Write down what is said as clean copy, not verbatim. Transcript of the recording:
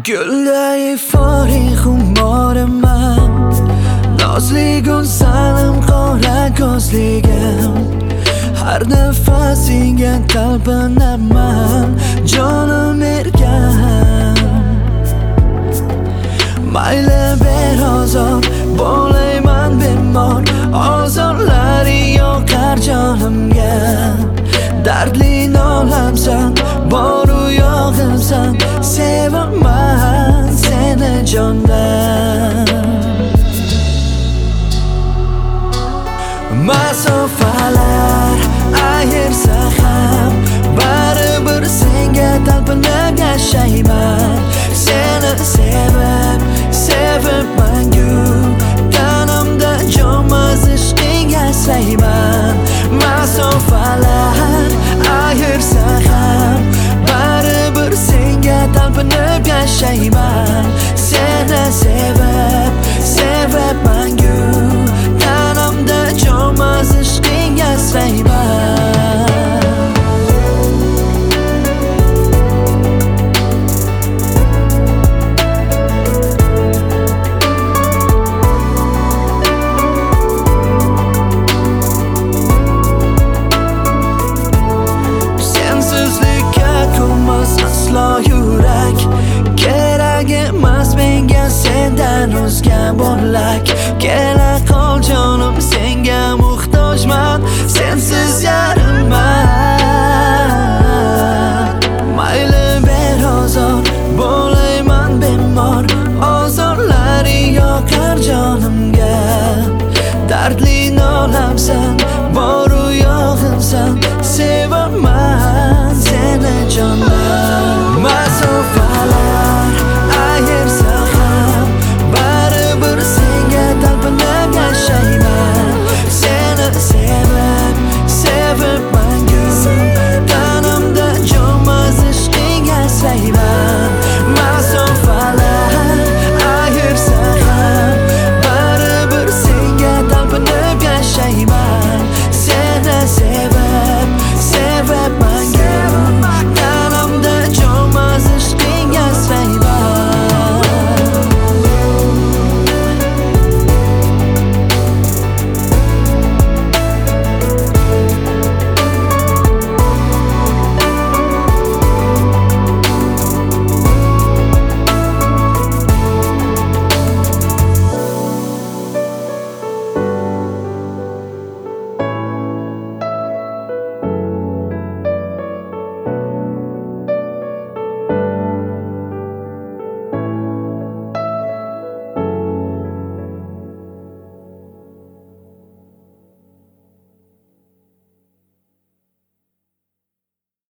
Gulday fori xumoraman, nozli go'zalim qora ko'zligim. Har nafasingga talpinaman, jonim erkan. Mayli ber ozor, bo'layman bemor, ozorlari yoqar jonimga. Dardli nolamsan, boru yo'g'imsan, sevaman seni jondan. Masofalar ayirsa ham, baribir senga talpinib yashayman. Seni sevib, sevib mangu, tanamda jonmas ishqingga sayman. Masofalar ayirsa ham, baribir senga talpinib yashayman.